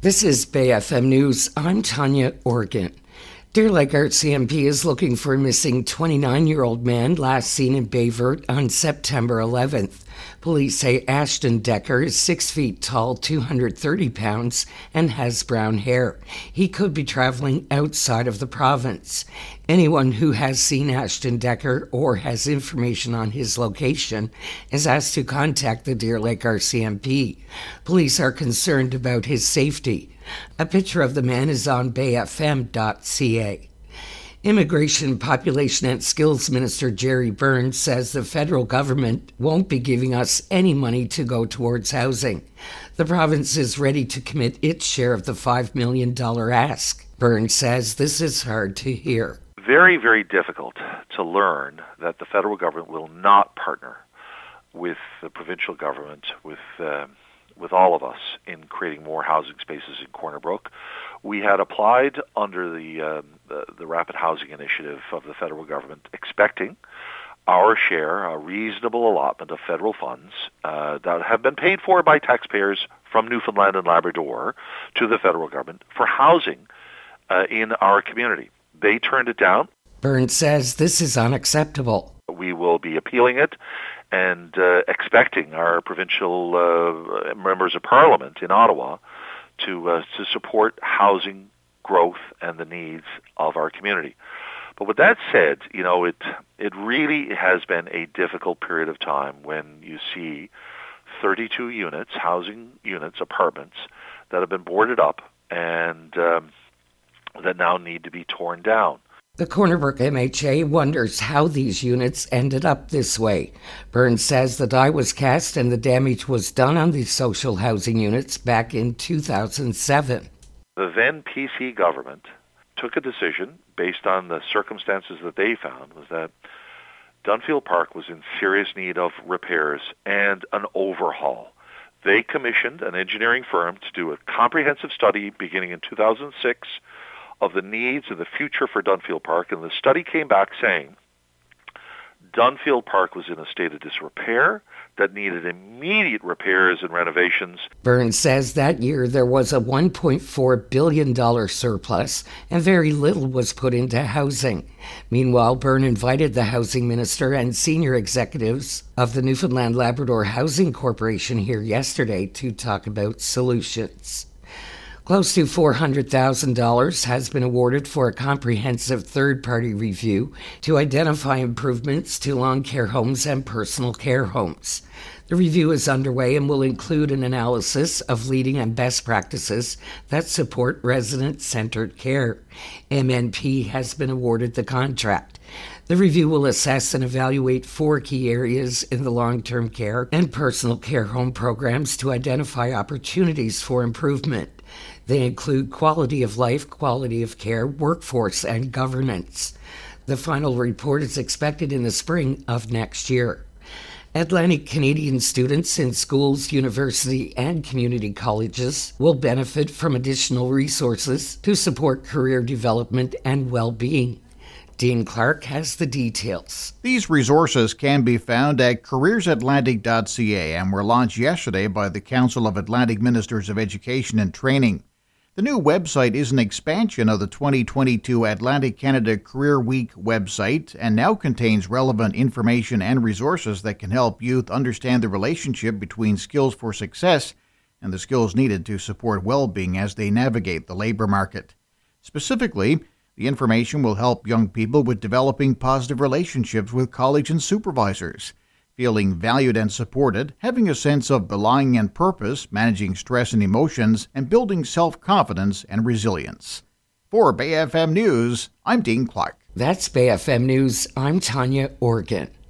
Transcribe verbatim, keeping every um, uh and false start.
This is Bay F M News. I'm Tanya Organ. Deer Lake R C M P is looking for a missing twenty-nine-year-old man last seen in Bayvert on September eleventh. Police say Ashton Decker is six feet tall, two hundred thirty pounds, and has brown hair. He could be traveling outside of the province. Anyone who has seen Ashton Decker or has information on his location is asked to contact the Deer Lake R C M P. Police are concerned about his safety. A picture of the man is on bay f m dot c a. Immigration, Population and Skills Minister Jerry Burns says the federal government won't be giving us any money to go towards housing. The province is ready to commit its share of the five million dollars ask. Burns says this is hard to hear. Very, very difficult to learn that the federal government will not partner with the provincial government, with uh, with all of us in creating more housing spaces in Corner Brook. We had applied under the, uh, the the Rapid Housing Initiative of the federal government, expecting our share, a reasonable allotment of federal funds uh, that have been paid for by taxpayers from Newfoundland and Labrador to the federal government for housing uh, in our community. They turned it down. Burns says this is unacceptable. We will be appealing it and uh, expecting our provincial uh, members of parliament in Ottawa to uh, to support housing growth and the needs of our community. But with that said, you know, it it really has been a difficult period of time when you see thirty-two units, housing units, apartments that have been boarded up and um, that now need to be torn down. The Corner Brook M H A wonders how these units ended up this way. Burns says the die was cast and the damage was done on these social housing units back in two thousand seven. The then P C government took a decision based on the circumstances that they found, was that Dunfield Park was in serious need of repairs and an overhaul. They commissioned an engineering firm to do a comprehensive study beginning in two thousand six of the needs of the future for Dunfield Park, and the study came back saying Dunfield Park was in a state of disrepair that needed immediate repairs and renovations. Burns says that year there was a one point four billion dollars surplus and very little was put into housing. Meanwhile, Burns invited the housing minister and senior executives of the Newfoundland Labrador Housing Corporation here yesterday to talk about solutions. Close to four hundred thousand dollars has been awarded for a comprehensive third-party review to identify improvements to long care homes and personal care homes. The review is underway and will include an analysis of leading and best practices that support resident-centered care. M N P has been awarded the contract. The review will assess and evaluate four key areas in the long-term care and personal care home programs to identify opportunities for improvement. They include quality of life, quality of care, workforce, and governance. The final report is expected in the spring of next year. Atlantic Canadian students in schools, university, and community colleges will benefit from additional resources to support career development and well-being. Dean Clark has the details. These resources can be found at careers atlantic dot c a and were launched yesterday by the Council of Atlantic Ministers of Education and Training. The new website is an expansion of the twenty twenty-two Atlantic Canada Career Week website and now contains relevant information and resources that can help youth understand the relationship between skills for success and the skills needed to support well-being as they navigate the labor market. Specifically, the information will help young people with developing positive relationships with colleagues and supervisors, feeling valued and supported, having a sense of belonging and purpose, managing stress and emotions, and building self-confidence and resilience. For Bay F M News, I'm Dean Clark. That's Bay F M News. I'm Tanya Organ.